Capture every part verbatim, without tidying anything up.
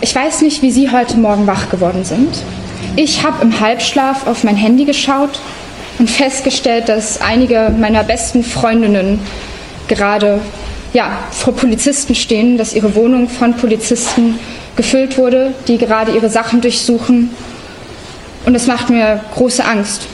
Ich weiß nicht, wie Sie heute Morgen wach geworden sind. Ich habe im Halbschlaf auf mein Handy geschaut und festgestellt, dass einige meiner besten Freundinnen gerade ja, vor Polizisten stehen, dass ihre Wohnung von Polizisten gefüllt wurde, die gerade ihre Sachen durchsuchen. Und es macht mir große Angst.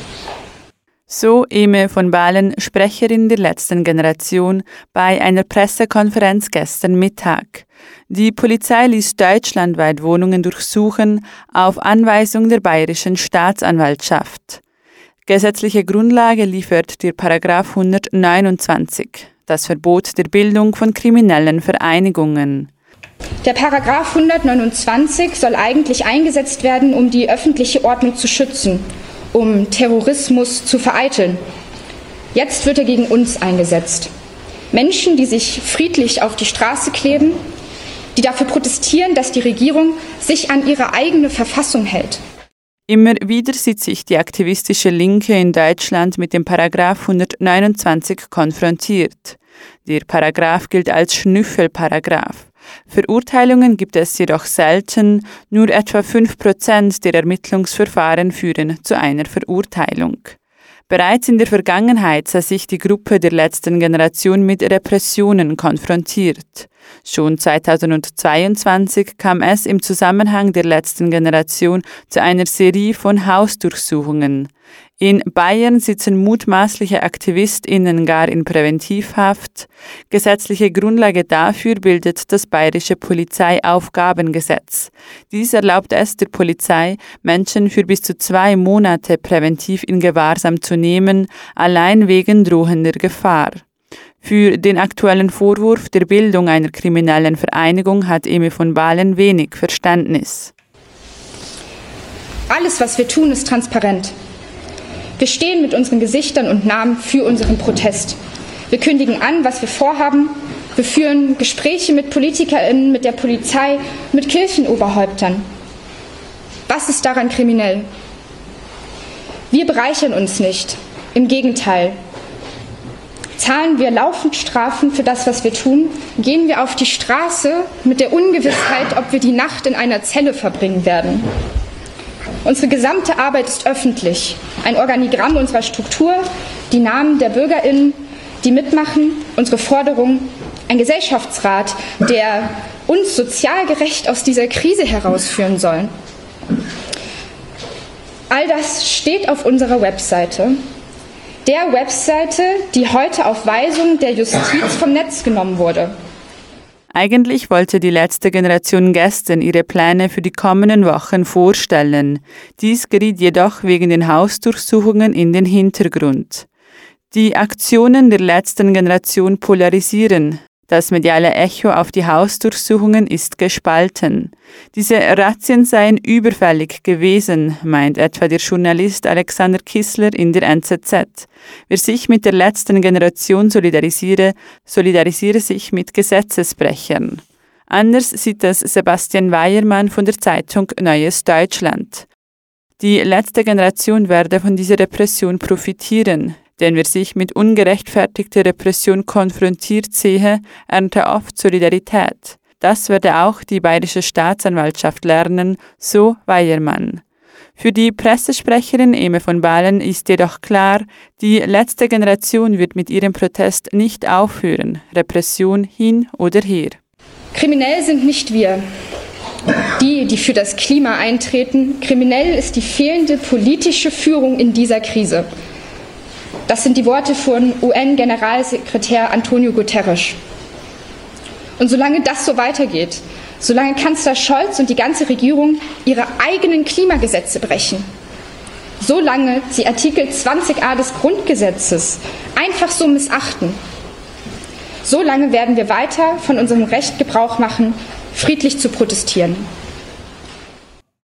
So Eme von Balen, Sprecherin der letzten Generation, bei einer Pressekonferenz gestern Mittag. Die Polizei ließ deutschlandweit Wohnungen durchsuchen auf Anweisung der bayerischen Staatsanwaltschaft. Gesetzliche Grundlage liefert der Paragraph hundertneunundzwanzig, das Verbot der Bildung von kriminellen Vereinigungen. Der Paragraph hundertneunundzwanzig soll eigentlich eingesetzt werden, um die öffentliche Ordnung zu schützen, um Terrorismus zu vereiteln. Jetzt wird er gegen uns eingesetzt. Menschen, die sich friedlich auf die Straße kleben, die dafür protestieren, dass die Regierung sich an ihre eigene Verfassung hält. Immer wieder sieht sich die aktivistische Linke in Deutschland mit dem Paragraph hundertneunundzwanzig konfrontiert. Der Paragraph gilt als Schnüffelparagraph. Verurteilungen gibt es jedoch selten, nur etwa fünf Prozent der Ermittlungsverfahren führen zu einer Verurteilung. Bereits in der Vergangenheit sah sich die Gruppe der letzten Generation mit Repressionen konfrontiert. Schon zweitausendzweiundzwanzig kam es im Zusammenhang der letzten Generation zu einer Serie von Hausdurchsuchungen. In Bayern sitzen mutmaßliche AktivistInnen gar in Präventivhaft. Gesetzliche Grundlage dafür bildet das Bayerische Polizeiaufgabengesetz. Dies erlaubt es der Polizei, Menschen für bis zu zwei Monate präventiv in Gewahrsam zu nehmen, allein wegen drohender Gefahr. Für den aktuellen Vorwurf der Bildung einer kriminellen Vereinigung hat Eme von Balen wenig Verständnis. Alles, was wir tun, ist transparent. Wir stehen mit unseren Gesichtern und Namen für unseren Protest. Wir kündigen an, was wir vorhaben. Wir führen Gespräche mit PolitikerInnen, mit der Polizei, mit Kirchenoberhäuptern. Was ist daran kriminell? Wir bereichern uns nicht. Im Gegenteil. Zahlen wir laufend Strafen für das, was wir tun, gehen wir auf die Straße mit der Ungewissheit, ob wir die Nacht in einer Zelle verbringen werden. Unsere gesamte Arbeit ist öffentlich. Ein Organigramm unserer Struktur, die Namen der BürgerInnen, die mitmachen, unsere Forderungen, ein Gesellschaftsrat, der uns sozial gerecht aus dieser Krise herausführen soll. All das steht auf unserer Webseite. Der Webseite, die heute auf Weisung der Justiz vom Netz genommen wurde. Eigentlich wollte die letzte Generation gestern ihre Pläne für die kommenden Wochen vorstellen. Dies geriet jedoch wegen den Hausdurchsuchungen in den Hintergrund. Die Aktionen der letzten Generation polarisieren. Das mediale Echo auf die Hausdurchsuchungen ist gespalten. Diese Razzien seien überfällig gewesen, meint etwa der Journalist Alexander Kissler in der N Z Z. Wer sich mit der letzten Generation solidarisiere, solidarisiere sich mit Gesetzesbrechern. Anders sieht es Sebastian Weiermann von der Zeitung Neues Deutschland. Die letzte Generation werde von dieser Repression profitieren. Denn wer sich mit ungerechtfertigter Repression konfrontiert sehe, ernte oft Solidarität. Das werde auch die bayerische Staatsanwaltschaft lernen, so Weiermann. Für die Pressesprecherin Eme von Balen ist jedoch klar, die letzte Generation wird mit ihrem Protest nicht aufhören. Repression hin oder her. Kriminell sind nicht wir, die, die für das Klima eintreten. Kriminell ist die fehlende politische Führung in dieser Krise. Das sind die Worte von U N-Generalsekretär Antonio Guterres. Und solange das so weitergeht, solange Kanzler Scholz und die ganze Regierung ihre eigenen Klimagesetze brechen, solange sie Artikel zwanzig a des Grundgesetzes einfach so missachten, solange werden wir weiter von unserem Recht Gebrauch machen, friedlich zu protestieren.